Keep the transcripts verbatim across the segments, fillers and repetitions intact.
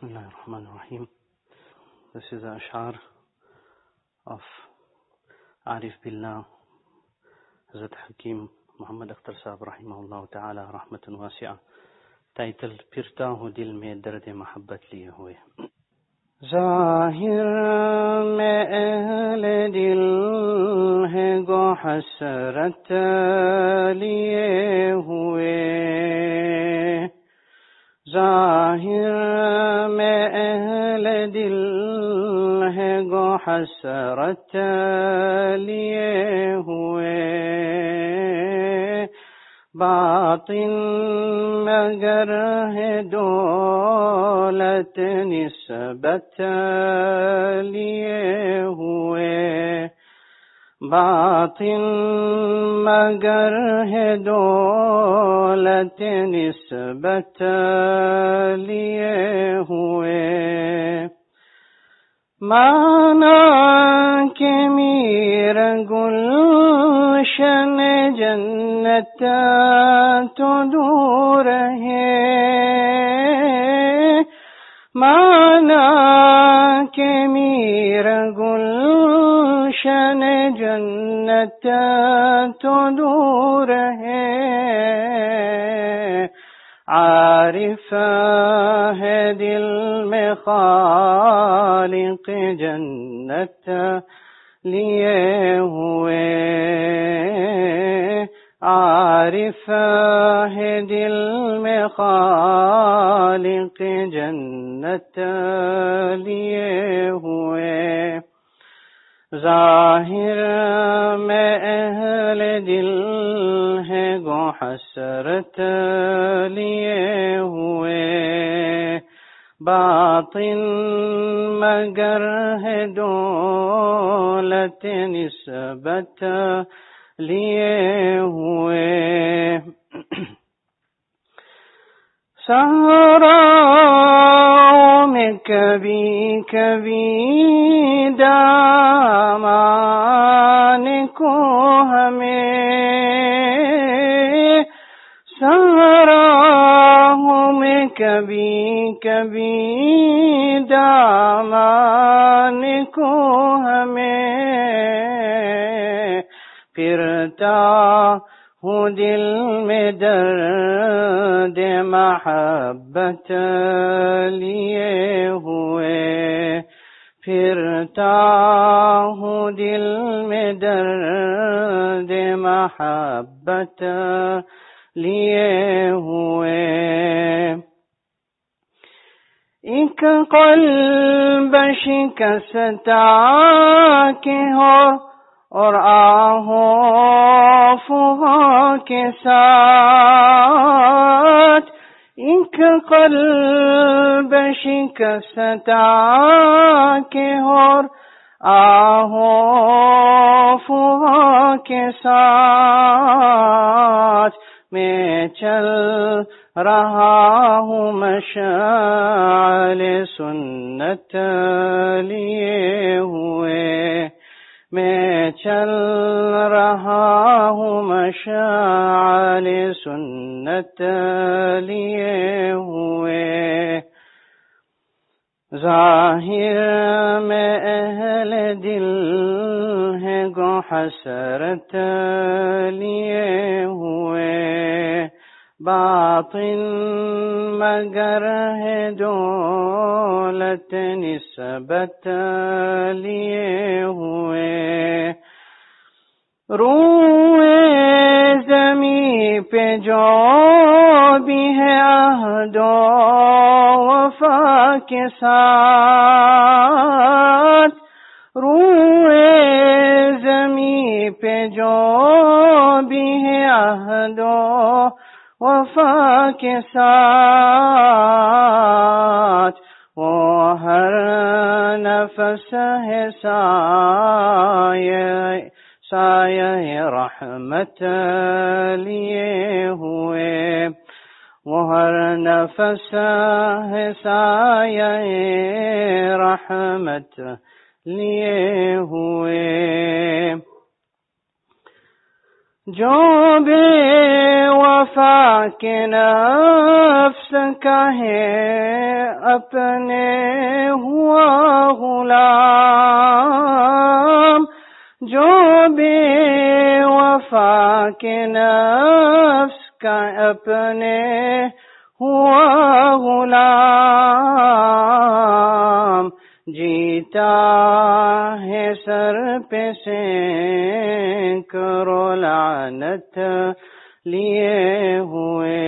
Bismillah ar-Rahman ar-Rahim. This is the ash'ar of Arif Billah Hazrat Hakim Muhammad Akhtar Sahab Rahimahullah Ta'ala Rahmatun Wasi'a, titled Phirta hu dil mein dard mahabbat liye hue. ظاہر میں اہل دل ہے گو حسرت لیے ہوئے، ظاہر میں اہل دل ہے گو حسرت لیے ہوئے، باطن مگر ہے دولت نسبت لیے ہوئے، باطن مگر ہے دولت نسبت لیے ہوئے، مانا کہ میر گلشن جنت تو دور ہے، مانا کہ میر گلشن جنت تو دور ہے، عارف ہے دل میں خالق جنت لیے ہوئے، عارف ہے دل میں خالق جنت لیے ہوئے، ظاہر میں اہل دل ہے گو حسرت لیے ہوئے، باطن مگر ہے دولت نسبت لیے ہوئے، صحراؤں میں کبھی کبھی دامان کو ہمیں، صحراؤں میں کبھی کبھی دامان کو ہمیں، پھرتا ہوں دل میں درد محبت لیے ہوئے، پھرتا ہوں دل میں درد محبت لیے ہوئے، ایک قلب شکستہ کے ہو اور آہوں فغاں کے ساتھ، ایک قلب شکستہ کے اور آہوں فغاں کے ساتھ، میں چل رہا ہوں مشعل سنت لیے ہوئے، میں چل رہا ہوں مشعل سنت لیے ہوئے، ظاہر میں اہل دل ہے گو حسرت لیے ہوئے، باطن مگر ہے دولت نسبت لیے ہوئے، روئے زمین پہ جو بھی ہے عہد و وفا کے ساتھ، روئے زمین پہ جو بھی ہے عہد و وفا کے ساتھ، وہ ہر نفس ہے سایہ سایہ رحمت لیے ہوئے، وہ ہر نفس ہے سایہ رحمت لیے ہوئے، جو بے وفا کے نفس کا ہے اپنے ہوا غلام، جو بے وفا کے نفس کا اپنے ہوا غلام، جیتا ہے سر پہ سینکڑوں لعنت لیے ہوئے،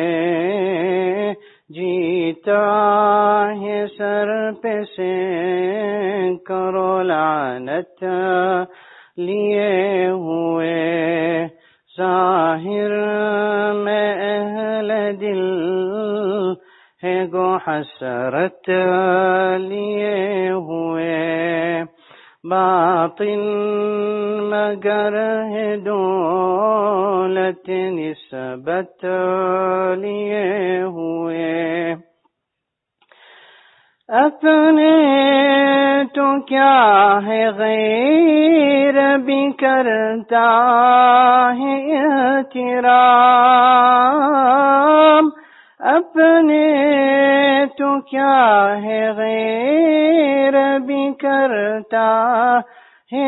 جیتا ہے سر پہ سینکڑوں لعنت لیے ہوئے، ظاہر میں اہل دل ہے گو حسرت لیے ہوئے، باطن مگر ہے دولت نسبت لیے ہوئے، اپنے تو کیا ہے غیر بھی کرتا ہے احترام، اپنے تو کیا ہے غیر بھی کرتا ہے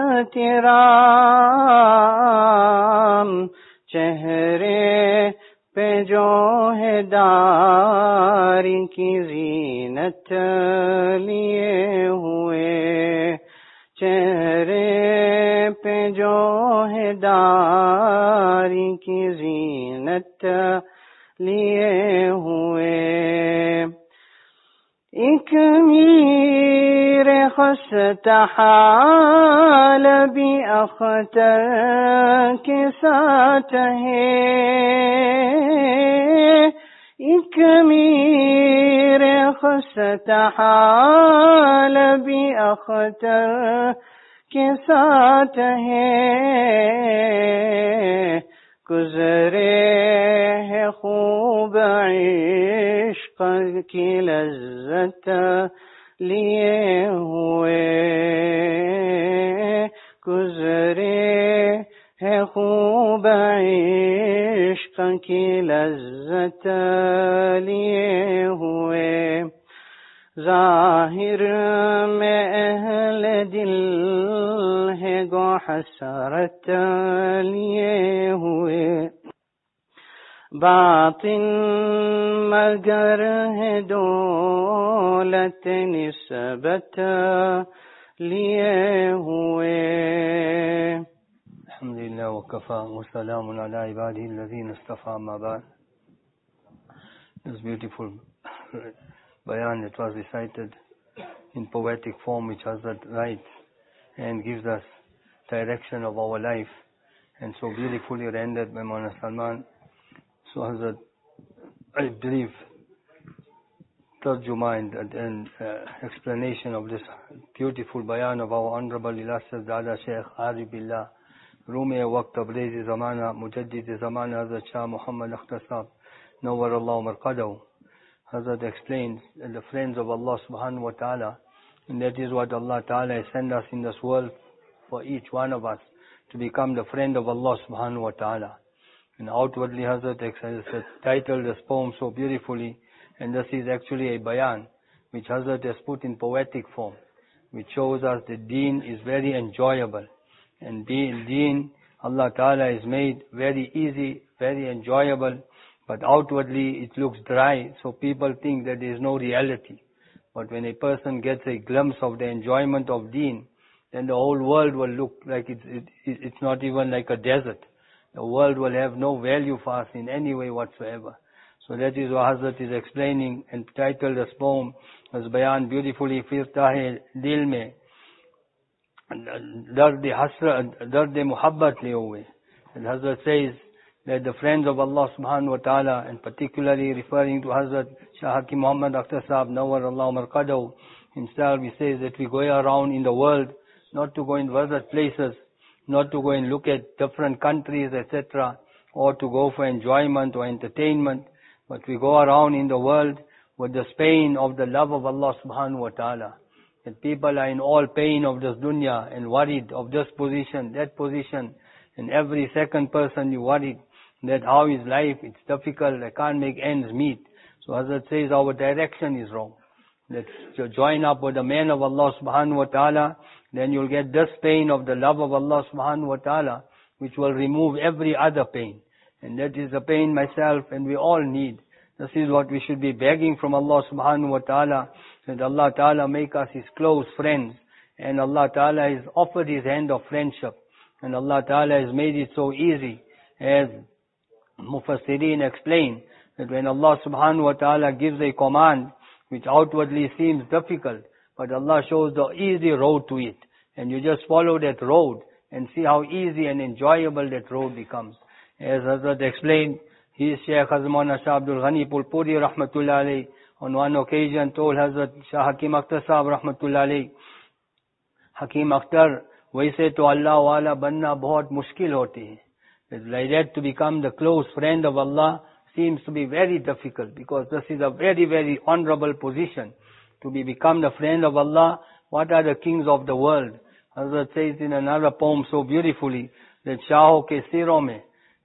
احترام، چہرے پہ جو ہے داری کی زینت لیے ہوئے، چہرے پہ جو ہے داری کی زینت لیے ہوئے، ایک میر خستہ حال بھی اختر کے ساتھ ہے، ایک میر خستہ حال بھی اختر کے ساتھ ہے، گزرے ہے خوب عشق کی لذت لیے ہوئے، گزرے ہے خوب عشق کی لذت لیے ہوئے، ظاہر میں اہل دل ہے گو حسرت لیے ہوئے، باطن مگر ہے دولت نسبت لیے ہوئے۔ الحمدللہ وکفا وسلام علی عبادہ الذین اصطفیٰ، اما بعد. This beautiful bayan that was recited in poetic form, which Hazrat writes and gives us direction of our life, and so beautifully rendered by Maulana Salman. So Hazrat, I believe, tarjuma and, and uh, explanation of this beautiful bayan of our Honorable Illustrious Dada Sheikh Arif Billah, Rumi Waqt Tabrizi Zamana, Mujaddid Zamana, Hazrat Shah Muhammad Akhtar Sahab, Nawwar Allah Marqadahu. Hazrat explains that the friends of Allah subhanahu wa ta'ala, and that is what Allah ta'ala has sent us in this world for each one of us, to become the friend of Allah subhanahu wa ta'ala. And outwardly Hazrat has titled this poem so beautifully, and this is actually a bayan which Hazrat has put in poetic form, which shows us that deen is very enjoyable, and deen, deen Allah ta'ala is made very easy, very enjoyable, but outwardly it looks dry, so people think that there is no reality. But when a person gets a glimpse of the enjoyment of deen, then the whole world will look like it's, it, it's not even like a desert. The world will have no value for us in any way whatsoever. So that is what Hazrat is explaining, and titled this poem as bayan beautifully, Firtahe Dil Mein Dard Hasra, Dard Muhabbat Le Hue. And Hazrat says that the friends of Allah subhanahu wa ta'ala, and particularly referring to Hazrat Shah Hakim Muhammad Akhtar Sahab, Nawwar Allah Marqadahu, himself, he says that we go around in the world not to go and visit places, not to go and look at different countries, et cetera, or to go for enjoyment or entertainment, but we go around in the world with the pain of the love of Allah subhanahu wa ta'ala. That people are in all pain of this dunya and worried of this position, that position, And every second person you worried that how is life, it's difficult, I can't make ends meet. So Hazrat says our direction is wrong. Let's join up with the man of Allah subhanahu wa ta'ala, then you'll get this pain of the love of Allah subhanahu wa ta'ala, which will remove every other pain. And that is the pain myself and we all need. This is what we should be begging from Allah subhanahu wa ta'ala, that Allah ta'ala make us His close friends. And Allah ta'ala has offered His hand of friendship. And Allah ta'ala has made it so easy. As Mufassirin explain, that when Allah subhanahu wa ta'ala gives a command, which outwardly seems difficult, but Allah shows the easy road to it. And you just follow that road and see how easy and enjoyable that road becomes. As Hazrat explained, his Shaykh Hazrat Maulana Shah Abdul Ghani Pulpuri Rahmatullah Alayhi on one occasion told Hazrat Shah Hakim Akhtar Sahab Rahmatullah Alayhi, Hakim Akhtar, वैसे तो अल्लाह वाला बनना बहुत मुश्किल होती है. Like that, to become the close friend of Allah seems to be very difficult, because this is a very, very honorable position. To be become the friend of Allah, what are the kings of the world? Hazrat says in another poem so beautifully, that शाहों के सिरों में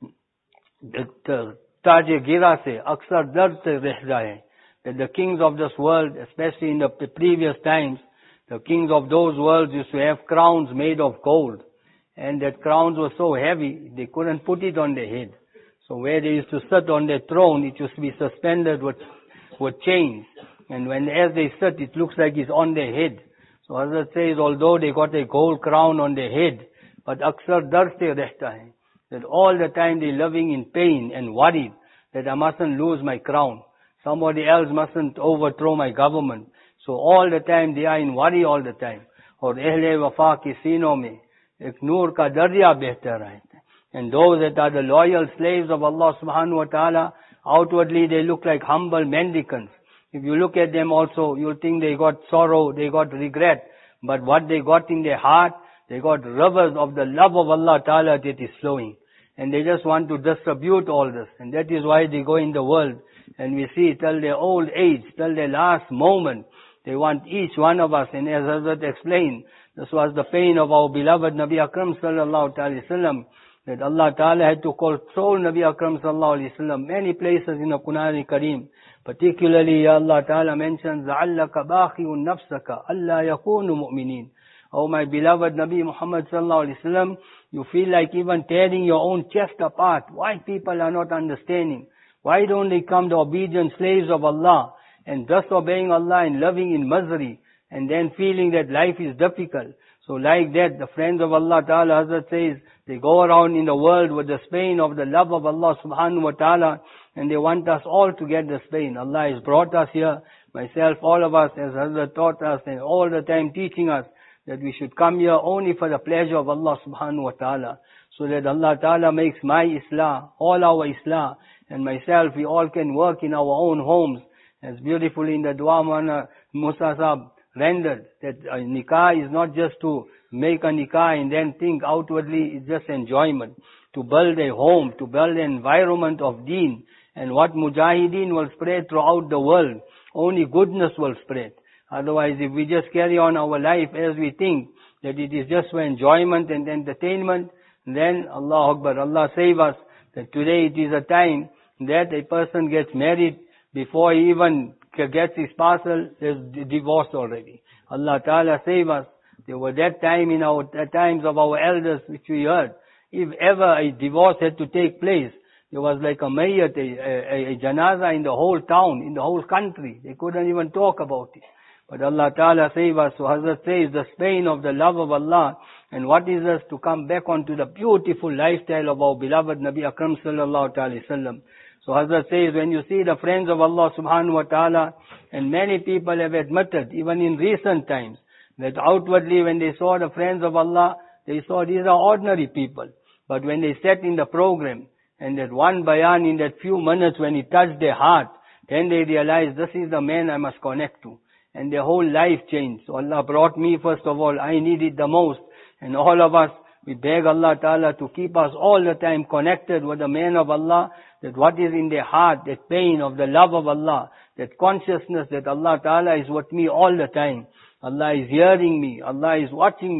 ताजे गिरा से अक्सर दर्द से रह जाए. That the kings of this world, especially in the previous times, the kings of those worlds used to have crowns made of gold. And that crowns were so heavy, they couldn't put it on their head. So where they used to sit on their throne, it used to be suspended with, with chains. And when as they sit, it looks like it's on their head. So Hazrat says, although they got a gold crown on their head, but aksar dar se rehta hai. That all the time they're living in pain and worried that I mustn't lose my crown. Somebody else mustn't overthrow my government. So all the time they are in worry all the time. Aur ahle wafa ki seenon mein ek noor ka darya behta rahta hai. And those that are the loyal slaves of Allah subhanahu wa ta'ala, outwardly they look like humble mendicants. If you look at them also, you'll think they got sorrow, they got regret. But what they got in their heart, they got rivers of the love of Allah ta'ala that is flowing. And they just want to distribute all this. And that is why they go in the world. And we see till their old age, till their last moment, they want each one of us. And as Hazrat explained, this was the pain of our beloved Nabi Akram sallallahu alayhi wa sallam, that Allah Ta'ala had to control Nabi Akram sallallahu alayhi wa sallam many places in the Quran Kareem. Particularly, Allah Ta'ala mentions, لَعَلَّكَ بَاخِعٌ نَفْسَكَ أَلَّا يَكُونُ مُؤْمِنِينَ. Oh my beloved Nabi Muhammad sallallahu alayhi wa sallam, you feel like even tearing your own chest apart. Why people are not understanding? Why don't they come the obedient slaves of Allah and disobeying Allah and living in misery and then feeling that life is difficult? So like that, the friends of Allah Ta'ala, Hazrat says, they go around in the world with the pain of the love of Allah subhanahu wa ta'ala, and they want us all to get this pain. Allah has brought us here, myself, all of us, as Hazrat taught us and all the time teaching us, that we should come here only for the pleasure of Allah subhanahu wa ta'ala. So that Allah Ta'ala makes my Islah, all our Islah, and myself, we all can work in our own homes. As beautifully in the Dua Maulana Musa Sahab rendered, that a nikah is not just to make a nikah and then think outwardly, it's just enjoyment. To build a home, to build an environment of deen, and what mujahideen will spread throughout the world, only goodness will spread. Otherwise, if we just carry on our life as we think that it is just for enjoyment and entertainment, then Allah Akbar, Allah save us, that today it is a time that a person gets married, before he even gets his parcel, there's divorce already. Allah Ta'ala save us. There were that time in our times of our elders which we heard, if ever a divorce had to take place, there was like a mayyat, a, a, a janaza in the whole town, in the whole country. They couldn't even talk about it. But Allah Ta'ala save us. So Hazrat says, the pain of the love of Allah, and what is us to come back onto the beautiful lifestyle of our beloved Nabi Akram sallallahu alayhi wa sallam. So Hazrat says, when you see the friends of Allah subhanahu wa ta'ala, and many people have admitted, even in recent times, that outwardly when they saw the friends of Allah, they saw these are ordinary people. But when they sat in the program, and that one bayan in that few minutes when he touched their heart, then they realized, this is the man I must connect to. And their whole life changed. So Allah brought me first of all, I need it the most. And all of us, we beg Allah Ta'ala to keep us all the time connected with the man of Allah, that what is in their heart, that pain of the love of Allah, that consciousness that Allah Ta'ala is with me all the time. Allah is hearing me, Allah is watching me,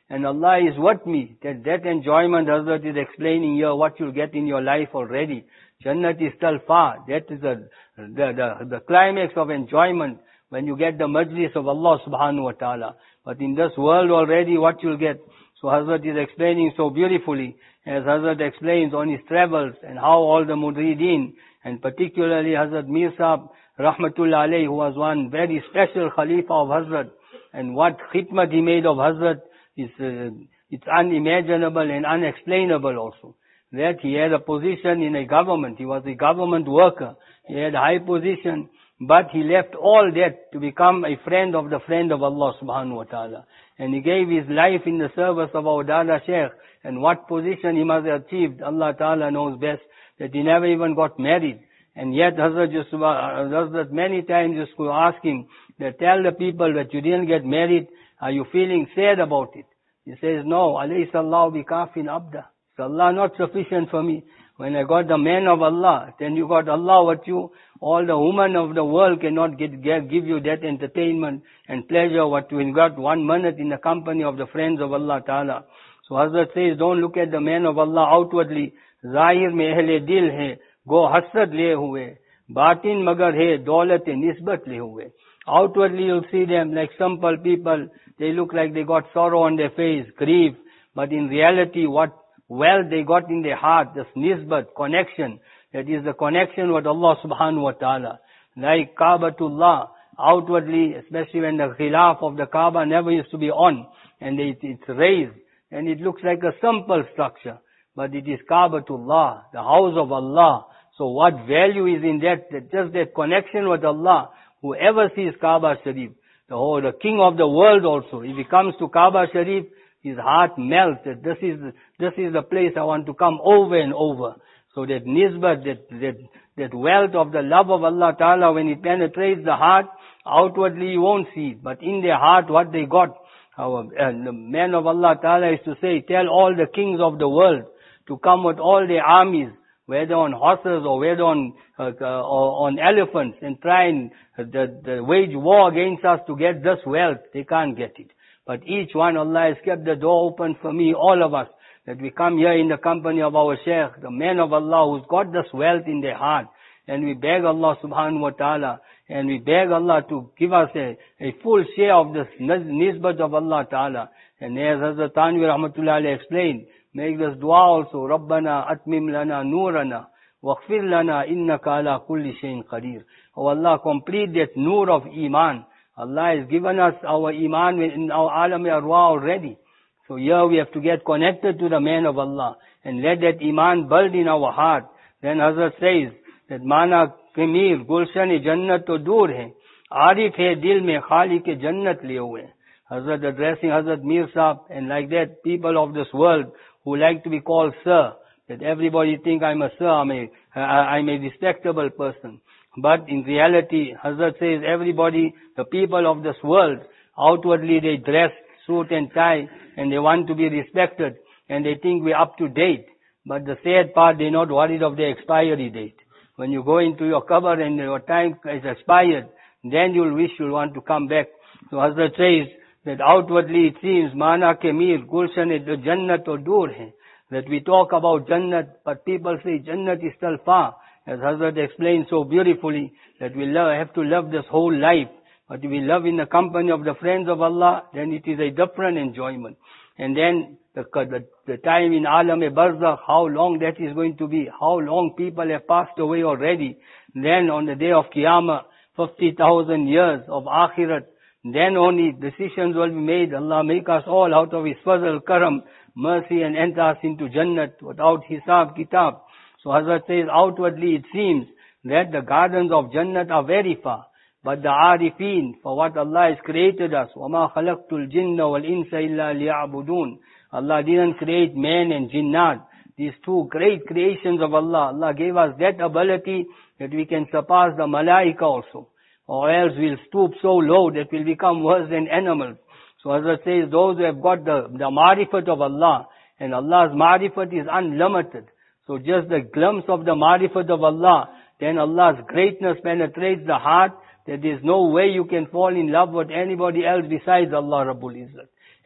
and Allah is with me. That, that enjoyment, Hazrat is explaining here what you'll get in your life already. Jannat is still far. That is the, the, the, the climax of enjoyment when you get the majlis of Allah subhanahu wa ta'ala. But in this world already what you'll get. So Hazrat is explaining so beautifully, as Hazrat explains on his travels and how all the murideen, and particularly Hazrat Mir Sahib, Rahmatullah alayhi, who was one very special Khalifa of Hazrat, and what khidmat he made of Hazrat is uh, it's unimaginable and unexplainable also. That he had a position in a government, he was a government worker, he had a high position, but he left all that to become a friend of the friend of Allah subhanahu wa ta'ala. And he gave his life in the service of our Dada Sheikh. And what position he must have achieved, Allah ta'ala knows best, that he never even got married. And yet Hazrat used to, Hazrat many times used to ask him, that tell the people that you didn't get married, are you feeling sad about it? He says, no, alayhi sallahu bi kafin abda. So Allah not sufficient for me. When I got the man of Allah, then you got Allah with you. All the women of the world cannot get, get, give you that entertainment and pleasure what you got one minute in the company of the friends of Allah Ta'ala. So Hazrat says, don't look at the man of Allah outwardly. Zahir mein ahle dil hai, go hasad le hue. Batin magar hai, daulat nisbat le hue. Outwardly you'll see them like simple people. They look like they got sorrow on their face, grief. But in reality, what wealth they got in their heart, this nisbat, connection, that is the connection with Allah subhanahu wa ta'ala. Like Kaabatullah, outwardly, especially when the khilaf of the Kaaba never used to be on, and it, it's raised, and it looks like a simple structure. But it is Kaabatullah, the house of Allah. So what value is in that? That just that connection with Allah. Whoever sees Kaaba Sharif, the whole, the king of the world also, if he comes to Kaaba Sharif, his heart melts. That this is, this is the place I want to come over and over. So that nisbat, that, that, that wealth of the love of Allah Ta'ala, when it penetrates the heart, outwardly you won't see it. But in their heart, what they got, our, uh, the man of Allah Ta'ala is to say, tell all the kings of the world to come with all their armies, whether on horses or whether on, uh, uh, or on elephants, and try and uh, the, the wage war against us to get this wealth. They can't get it. But each one, Allah has kept the door open for me, all of us, that we come here in the company of our Shaykh, the man of Allah who's got this wealth in their heart. And we beg Allah subhanahu wa ta'ala, and we beg Allah to give us a, a full share of this nisbat of Allah ta'ala. And as Hazrat Tanvi Rahmatullah alayhi explained, make this dua also, Rabbana atmim lana noorana, waghfir lana innaka ala kulli shayin qadir. Oh Allah, complete that noor of Iman. Allah has given us our Iman in our alam arwah already. So here we have to get connected to the man of Allah and let that Iman build in our heart. Then Hazrat says that Mana Kamir Gulshan-e Jannat to dur hai, Arif hai dil mein khali ke Jannat liye hue. Hazrat addressing Hazrat Mir Sahib, and like that people of this world who like to be called sir, that everybody think I'm a sir, I'm a, I'm a respectable person. But in reality, Hazrat says everybody, the people of this world, outwardly they dress suit and tie, and they want to be respected, and they think we're up to date. But the sad part, they're not worried of the expiry date. When you go into your cover and your time is expired, then you'll wish you'll want to come back. So Hazrat says that outwardly it seems, Mana ke mir, Gulshan e Jannat or dur hai, that we talk about Jannat, but people say Jannat is still far. As Hazrat explained so beautifully, that we love, have to love this whole life. But if we love in the company of the friends of Allah, then it is a different enjoyment. And then the, the, the time in Alam-e-Barzakh, how long that is going to be, how long people have passed away already. Then on the day of Qiyamah, fifty thousand years of Akhirat, then only decisions will be made. Allah make us all out of His fazl, karam, mercy, and enter us into Jannat without hisab, kitab. So Hazrat says outwardly it seems that the gardens of Jannat are very far. But the Arifin, for what Allah has created us, وَمَا خَلَقْتُ الْجِنَّ وَالْإِنسَ إِلَّا لِيَعْبُدُونَ. Allah didn't create man and jinnat. These two great creations of Allah. Allah gave us that ability that we can surpass the malaika also. Or else we'll stoop so low that we'll become worse than animals. So Hazrat says those who have got the, the marifat of Allah, and Allah's marifat is unlimited. So just the glimpse of the marifat of Allah, then Allah's greatness penetrates the heart, that there is no way you can fall in love with anybody else besides Allah Rabbul Izzat.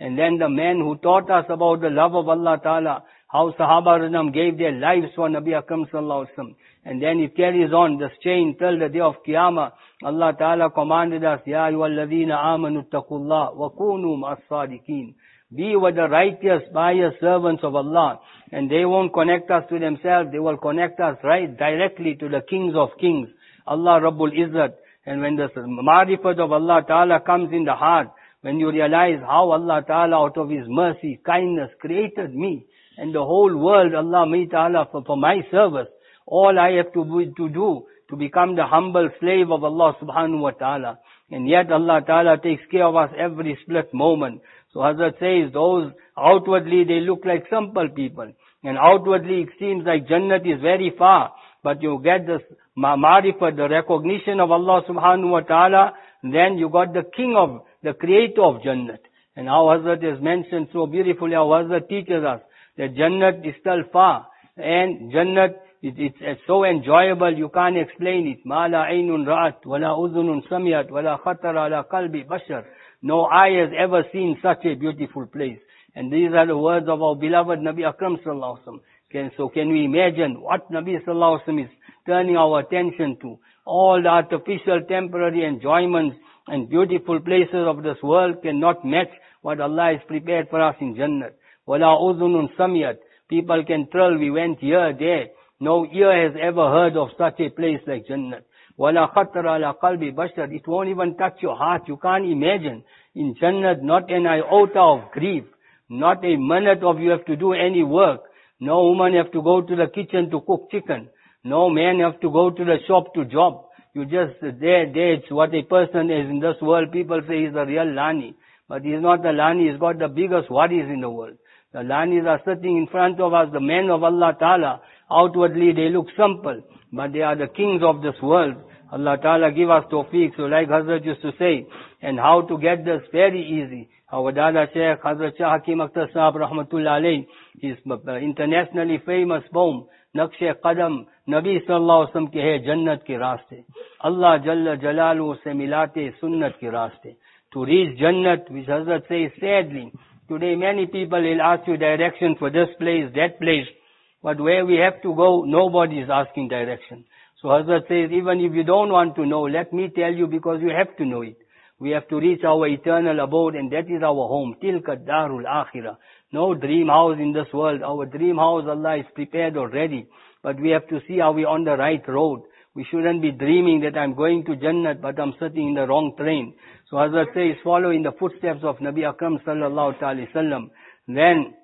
And then the men who taught us about the love of Allah Ta'ala, how Sahaba Radam gave their lives for Nabi Akram Sallallahu Alaihi Wasallam. And then it carries on this chain till the day of Qiyamah. Allah Ta'ala commanded us, Ya ayyuhalladhina amanu taqullah wa kunu ma'as sadiqeen. We were the righteous, pious servants of Allah. And they won't connect us to themselves. They will connect us right directly to the kings of kings, Allah Rabbul Izzat. And when the marifat of Allah Ta'ala comes in the heart, when you realize how Allah Ta'ala out of His mercy, kindness created me and the whole world, Allah me Ta'ala for, for my service. All I have to, to do to become the humble slave of Allah Subhanahu Wa Ta'ala. And yet Allah Ta'ala takes care of us every split moment. So Hazrat says, those outwardly they look like simple people. And outwardly it seems like Jannat is very far. But you get this ma'rifat, the recognition of Allah Subhanahu Wa Ta'ala. Then you got the king of, the creator of Jannat. And how Hazrat has mentioned so beautifully, how Hazrat teaches us that Jannat is still far. And Jannat, it, it's, it's so enjoyable, you can't explain it. Ma la aynun ra'at, wa la udhunun samiyat, wa la khatara ala qalbi bashar. No eye has ever seen such a beautiful place. And these are the words of our beloved Nabi Akram Sallallahu Alaihi Wasallam. Can, so can we imagine what Nabi Sallallahu Alaihi Wasallam is turning our attention to? All the artificial, temporary enjoyments and beautiful places of this world cannot match what Allah has prepared for us in Jannat. Wala udhunun samiyat. People can tell we went here, there. No ear has ever heard of such a place like Jannat. Wala khatara ala qalbi bashar. It won't even touch your heart. You can't imagine. In Jannat, not an iota of grief. Not a minute of you have to do any work. No woman have to go to the kitchen to cook chicken. No man have to go to the shop to job. You just, there, there, it's what a person is in this world. People say he's a real Lani. But he's not the Lani. He's got the biggest worries in the world. The Lanis are sitting in front of us, the men of Allah Ta'ala. Outwardly they look simple, but they are the kings of this world. Allah Ta'ala give us tawfiq. So like Hazrat used to say, and how to get this very easy. Our Dada Shaykh Hazrat Shah Hakim Akhtar Sahab Rahmatullah Alayh, his internationally famous poem, Naqsh Qadam, Nabi Sallallahu Alaihi Wasallam ke hai Jannat ke raaste. Allah Jalla Jalalu se milate sunnat ke raaste. To reach Jannat, which Hazrat says sadly, today many people will ask you direction for this place, that place. But where we have to go, nobody is asking direction. So Hazrat says, even if you don't want to know, let me tell you because you have to know it. We have to reach our eternal abode and that is our home. Tilka darul akhirah. No dream house in this world. Our dream house, Allah is prepared already. But we have to see are we on the right road. We shouldn't be dreaming that I'm going to Jannat but I'm sitting in the wrong train. So Hazrat says, follow in the footsteps of Nabi Akram Sallallahu Alaihi Wasallam. Then,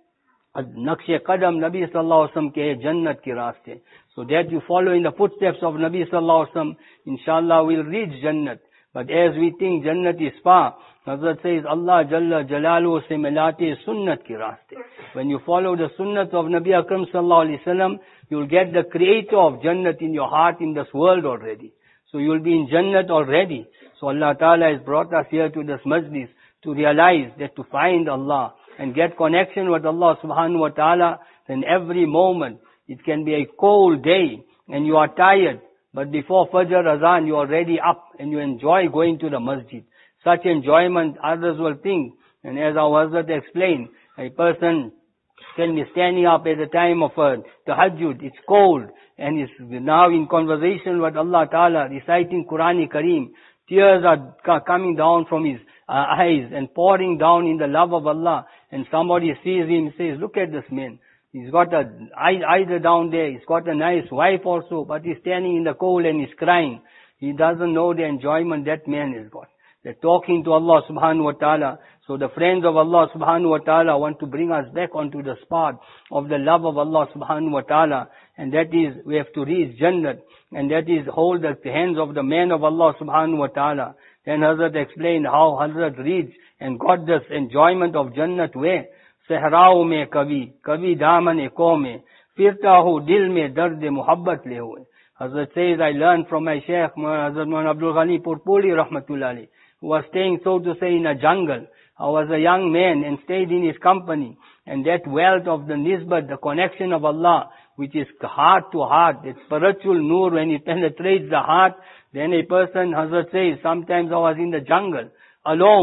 Naqsh Qadam Nabi Sallallahu Alaihi Wasallam ke Jannat ki raaste. So that you follow in the footsteps of Nabi Sallallahu Alaihi Wasallam, inshallah we'll reach Jannat. But as we think Jannat is far, Hazrat says, Allah Jalla Jalalu se milate sunnat ki raaste. When you follow the sunnat of Nabi Akram Sallallahu Alaihi Wasallam, you'll get the creator of Jannat in your heart in this world already. So you'll be in Jannat already. So Allah Ta'ala has brought us here to this majlis to realize that to find Allah and get connection with Allah Subhanahu Wa Ta'ala, then every moment, it can be a cold day and you are tired, but before Fajr Azan, you are already up and you enjoy going to the masjid. Such enjoyment others will think. And as our Hazrat explained, a person can be standing up at the time of uh, Tahajjud, it's cold, and is now in conversation with Allah Ta'ala, reciting Qur'an Kareem. Tears are coming down from his uh, eyes and pouring down in the love of Allah. And somebody sees him, says, look at this man. He's got a either down there, he's got a nice wife also, but he's standing in the cold and he's crying. He doesn't know the enjoyment that man has got. They're talking to Allah Subhanahu Wa Ta'ala. So the friends of Allah Subhanahu Wa Ta'ala want to bring us back onto the spot of the love of Allah Subhanahu Wa Ta'ala. And that is, we have to reach Jannat. And that is, hold the hands of the man of Allah Subhanahu Wa Ta'ala. Then Hazrat explained how Hazrat reached and got this enjoyment of Jannat where? Sahrao mein kavi, kavi daman e qawme, firta hu dil mein dard muhabbat le hue. Hazrat says, I learned from my Shaykh, Hazrat Maulana Abdul Ghani Purpuli Rahmatullah Alayh, who was staying, so to say, in a jungle. I was a young man and stayed in his company. And that wealth of the nisbat, the connection of Allah, which is heart to heart, that spiritual nur, when it penetrates the heart, then a person, Hazrat says, sometimes I was in the jungle, alone,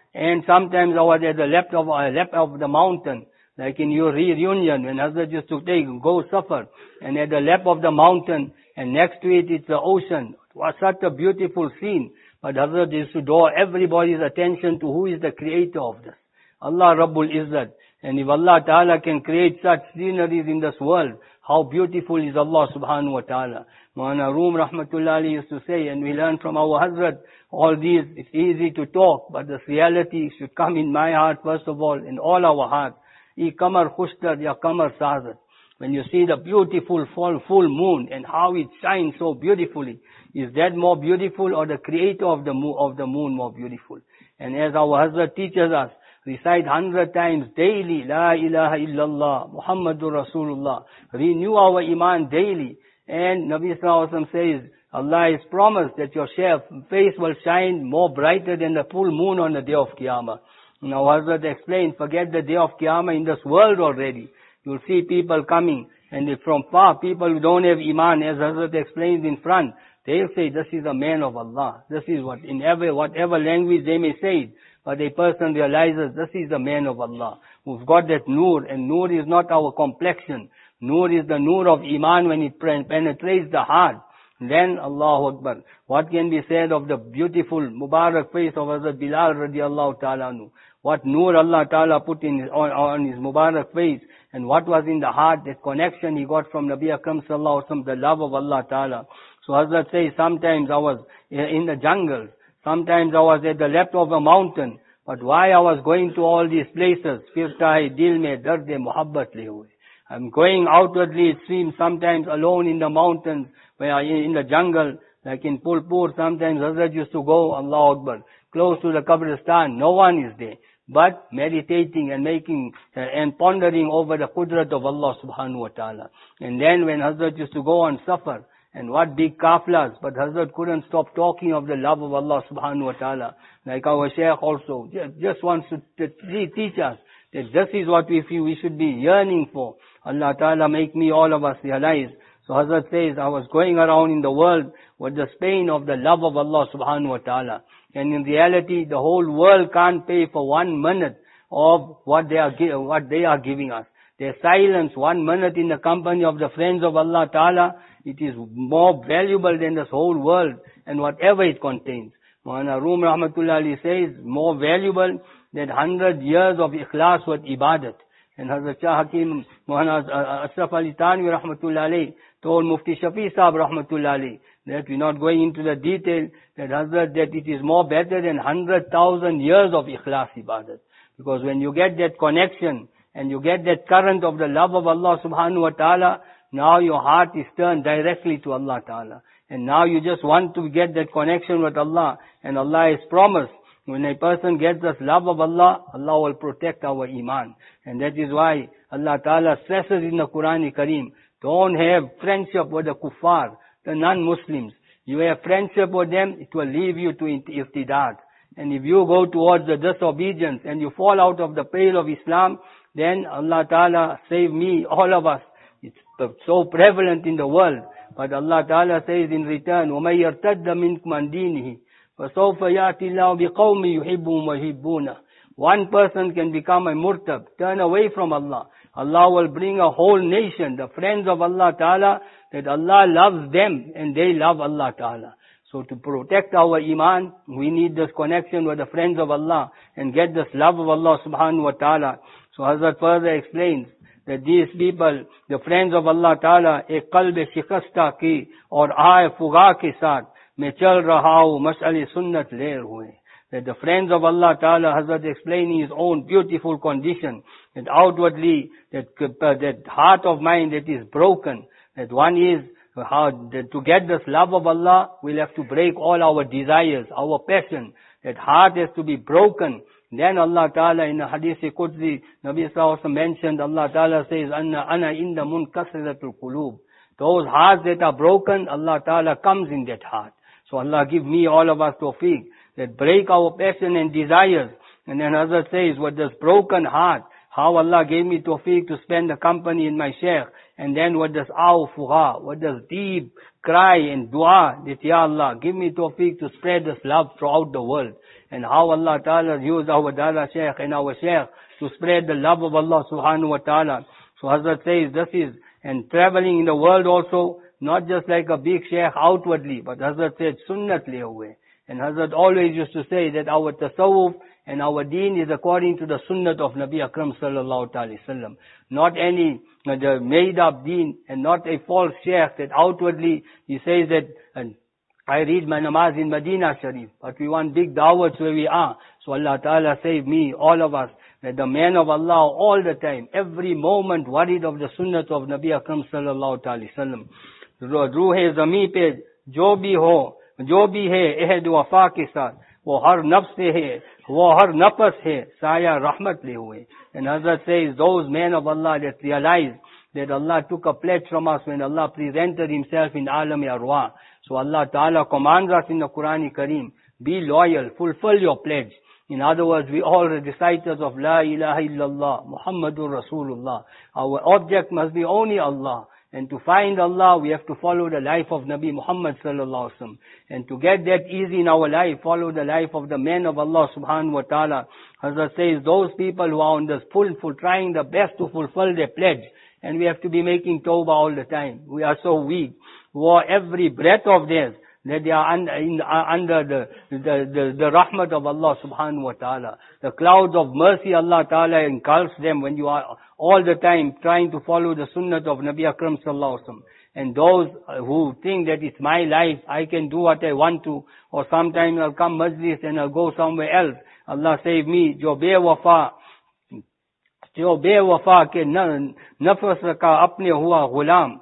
And sometimes I was at the left of, uh, left of the mountain, like in your reunion, when Hazrat used to take, go suffer, and at the left of the mountain, and next to it, it's the ocean. It was such a beautiful scene. But Hazrat used to draw everybody's attention to who is the creator of this. Allah Rabbul Izzat. And if Allah Ta'ala can create such sceneries in this world, how beautiful is Allah Subhanahu Wa Ta'ala. Maulana Room Rahmatullah Ali used to say, and we learn from our Hazrat, all these, it's easy to talk, but this reality should come in my heart first of all, in all our hearts. E kamar khushtad ya kamar sazat. When you see the beautiful full, full moon and how it shines so beautifully, is that more beautiful or the creator of the moon, of the moon more beautiful? And as our Hazrat teaches us, recite hundred times daily, La ilaha illallah, Muhammadur Rasulullah. Renew our iman daily. And Nabi Sallallahu Alaihi Wasallam says, Allah has promised that your face will shine more brighter than the full moon on the day of Qiyamah. Now Hazrat explained, forget the day of Qiyamah, in this world already. You'll see people coming, and if from far, people who don't have iman, as Hazrat explains in front, they'll say, this is a man of Allah. This is what, in every, whatever language they may say it, but a person realizes this is the man of Allah, who's got that nur, and nur is not our complexion. Nur is the nur of iman when it penetrates the heart. Then, Allahu Akbar, what can be said of the beautiful Mubarak face of Hazrat Bilal radiallahu ta'ala anhu? What nur Allah Ta'ala put in his, on, on his Mubarak face, and what was in the heart, that connection he got from Nabi Akram Sallallahu Alaihi Wasallam, the love of Allah Ta'ala. So Hazrat says, sometimes I was in the jungles, sometimes I was at the left of a mountain, but why I was going to all these places? Firta hai dil mein darde muhabbat le hue. I'm going outwardly, it seems, sometimes alone in the mountains, where in the jungle, like in Pulpur, sometimes Hazrat used to go, Allahu Akbar, close to the Qabristan, no one is there, but meditating and making, uh, and pondering over the qudrat of Allah subhanahu wa ta'ala. And then when Hazrat used to go on safar, and what big kaflas, but Hazrat couldn't stop talking of the love of Allah subhanahu wa ta'ala. Like our Shaykh also, just, just wants to teach us that this is what we feel we should be yearning for. Allah Ta'ala make me, all of us realize. So Hazrat says, I was going around in the world with the pain of the love of Allah subhanahu wa ta'ala. And in reality, the whole world can't pay for one minute of what they are, what they are giving us. Their silence, one minute in the company of the friends of Allah Ta'ala, it is more valuable than this whole world and whatever it contains. Maulana Room Rahmatullah Ali says, more valuable than hundred years of ikhlas with ibadat. And Hazrat Shah Hakim, Maulana Ashraf Ali Tanwi Rahmatullah Ali told Mufti Shafi Sahab Rahmatullah Ali, that we're not going into the detail, that Hazrat, that it is more better than hundred thousand years of ikhlas ibadat. Because when you get that connection, and you get that current of the love of Allah subhanahu wa ta'ala, now your heart is turned directly to Allah ta'ala. And now you just want to get that connection with Allah. And Allah has promised, when a person gets this love of Allah, Allah will protect our iman. And that is why Allah ta'ala stresses in the Quran Kareem, don't have friendship with the kuffar, the non-Muslims. You have friendship with them, it will lead you to irtidad. And if you go towards the disobedience and you fall out of the pale of Islam, then Allah Ta'ala save me, all of us. It's so prevalent in the world. But Allah Ta'ala says in return, وَمَن يَرْتَدَّ مِنْكُمْ عَنْ دِينِهِ فَسَوْفَ يَأْتِي اللَّهُ بِقَوْمٍ يُحِبُّهُمْ وَيُحِبُّونَهُ. One person can become a murtab, turn away from Allah. Allah will bring a whole nation, the friends of Allah Ta'ala, that Allah loves them and they love Allah Ta'ala. So to protect our iman, we need this connection with the friends of Allah and get this love of Allah subhanahu wa ta'ala. So Hazrat further explains that these people, the friends of Allah Ta'ala, ek qalb shikasta ki aur aaye fuga ke saath mein chal raha hu mash'al sunnat leer hue. That the friends of Allah Ta'ala, Hazrat explaining his own beautiful condition, that outwardly, that, that heart of mine that is broken, that one is, how, to get this love of Allah, we'll have to break all our desires, our passion. That heart has to be broken. Then Allah Ta'ala in the Hadith Qudsi, Nabi Sallallahu Alaihi Wasallam mentioned, Allah Ta'ala says, Anna ana inda munkasiratul qulub. Those hearts that are broken, Allah Ta'ala comes in that heart. So Allah give me, all of us, tawfiq, that break our passion and desires. And then Hazrat says, with this broken heart, how Allah gave me tawfiq to spend the company in my Shaykh. And then with this aw fuha, with this deep cry and dua that, Ya Allah, give me tawfiq to spread this love throughout the world. And how Allah Ta'ala used our Dada Shaykh and our Shaykh to spread the love of Allah Subhanahu Wa Ta'ala. So Hazrat says this is, and traveling in the world also, not just like a big Shaykh outwardly, but Hazrat said sunnat le hue. And Hazrat always used to say that our tasawwuf and our deen is according to the sunnat of Nabi Akram Sallallahu Alaihi Wasallam. Not any uh, the made up deen, and not a false Shaykh that outwardly he says that and I read my namaz in Medina Sharif, but we want big da'wats where we are. So Allah Ta'ala save me, all of us, that the man of Allah all the time, every moment worried of the sunnat of Nabi Akram Sallallahu Alaihi Wasallam. रूहे ज़मीं पे जो भी हो, जो भी है अहद वफा के साथ, वो हर नफ्स से है, वो हर नफस है, साया रहमत ले हुए. And Hazrat says, those men of Allah that realize that Allah took a pledge from us when Allah presented Himself in Alam Arwah. So Allah Ta'ala commands us in the Quran Kareem, be loyal, fulfill your pledge. In other words, we all are reciters of La ilaha illallah, Muhammadur Rasulullah. Our object must be only Allah. And to find Allah, we have to follow the life of Nabi Muhammad sallallahu alaihi wasallam. And to get that easy in our life, follow the life of the men of Allah subhanahu wa ta'ala. Hazrat says, those people who are on this full, full, trying the best to fulfill their pledge. And we have to be making tawbah all the time. We are so weak. For every breath of theirs, that they are under, in, uh, under the, the, the, the rahmat of Allah subhanahu wa ta'ala. The clouds of mercy Allah ta'ala engulfs them when you are all the time trying to follow the sunnah of Nabi Akram sallallahu alaihi wasallam. And those who think that it's my life, I can do what I want to, or sometimes I'll come majlis and I'll go somewhere else. Allah save me, jo bewafa, jo bewafa ke nafas ka apne hua ghulam.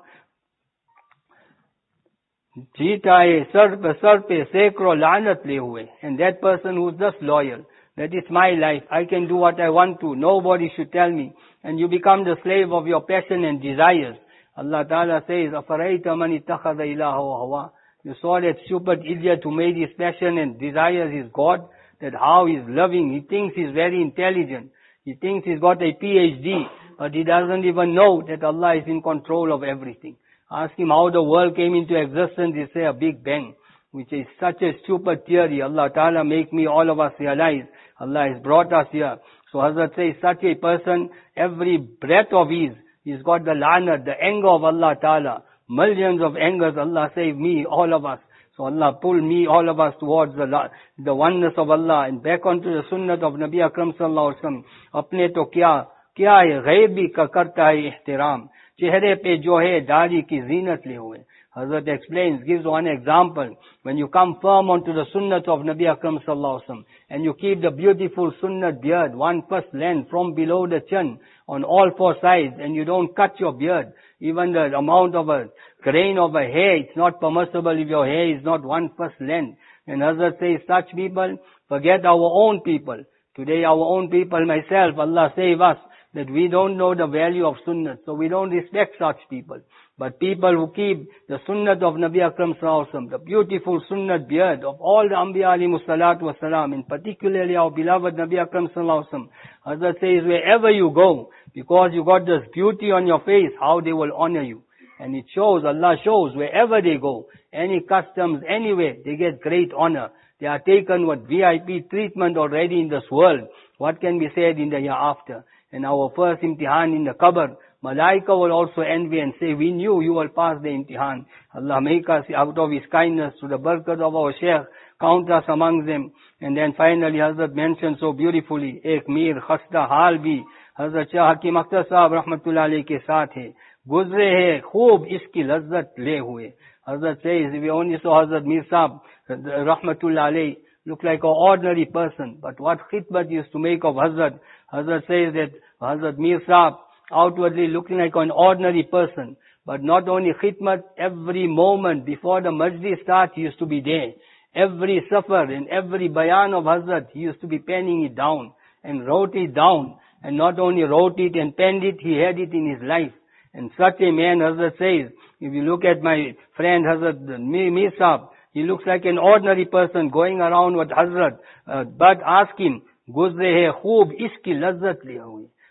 जीता है sir पे sir पे सैकड़ों लानत ले हुए. And that person who's just loyal, that is my life, I can do what I want to, nobody should tell me. And you become the slave of your passion and desires. Allah Ta'ala says, أَفَرَيْتَ مَنِ اتَّخَذَ إِلَهَهُ هَوَى. You saw that stupid idiot who made his passion and desires his God, that how he's loving, he thinks he's very intelligent, he thinks he's got a P H D, but he doesn't even know that Allah is in control of everything. Ask him how the world came into existence, he say a Big Bang, which is such a stupid theory. Allah Ta'ala make me, all of us realize, Allah has brought us here. So Hazrat says, such a person, every breath of his, he's got the la'nat, the anger of Allah Ta'ala. Millions of angers, Allah save me, all of us. So Allah pull me, all of us, towards the, the oneness of Allah and back onto the sunnah of Nabi Akram sallallahu alaihi wasallam. Apne to kya, kya hai, ghaibi ka karta hai ihtiram. चेहरे पे जो है दाढ़ी की जीनत ले हुए. Hazrat explains, gives one example. When you come firm onto the sunnah of Nabi Akram sallallahu alaihi wasallam, and you keep the beautiful sunnah beard, one first length from below the chin on all four sides, and you don't cut your beard, even the amount of a grain of a hair, it's not permissible if your hair is not one first length. And Hazrat says, such people, forget our own people. Today our own people, myself, Allah save us, that we don't know the value of sunnah, so we don't respect such people. But people who keep the sunnah of Nabi Akram sallallahu alaihi wasallam, the beautiful sunnah beard of all the Anbiya alayhimu salatu wasalam, and particularly our beloved Nabi Akram sallallahu alaihi wasallam, Hazrat says, wherever you go, because you got this beauty on your face, how they will honor you. And it shows, Allah shows, wherever they go, any customs, anywhere, they get great honor. They are taken with V I P treatment already in this world. What can be said in the hereafter? And our first imtihan in the qabr, Malaika will also envy and say, we knew you will pass the imtihan. Allah make us out of His kindness to the barakat of our Shaykh, count us among them. And then finally Hazrat mentioned so beautifully, Ek Mir Khasta Hal Bhi, Hazrat Shah Hakim Akhtar Sahab Rahmatullah Alayhi ke saath hai, Guzre hai, khoob iski lazzat le hue. Hazrat says, if we only saw Hazrat Mir Sahab Rahmatullah Alayhi, look like an ordinary person, but what khidmat used to make of Hazrat. Hazrat says that Hazrat Mir Sahab, outwardly looking like an ordinary person, but not only khidmat, every moment before the majlis starts, he used to be there. Every safar and every bayan of Hazrat, he used to be penning it down and wrote it down. And not only wrote it and penned it, he had it in his life. And such a man, Hazrat says, if you look at my friend Hazrat Mir Sahab, he looks like an ordinary person going around with Hazrat, uh, but ask him, Guzre hai khoob iski lazzat le hui.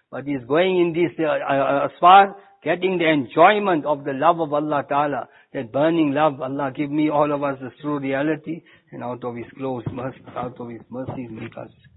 but he is going in this uh, asfar, getting the enjoyment of the love of Allah Ta'ala, that burning love. Allah give me all of us the true reality, and out of His close mercy, out of His mercies make us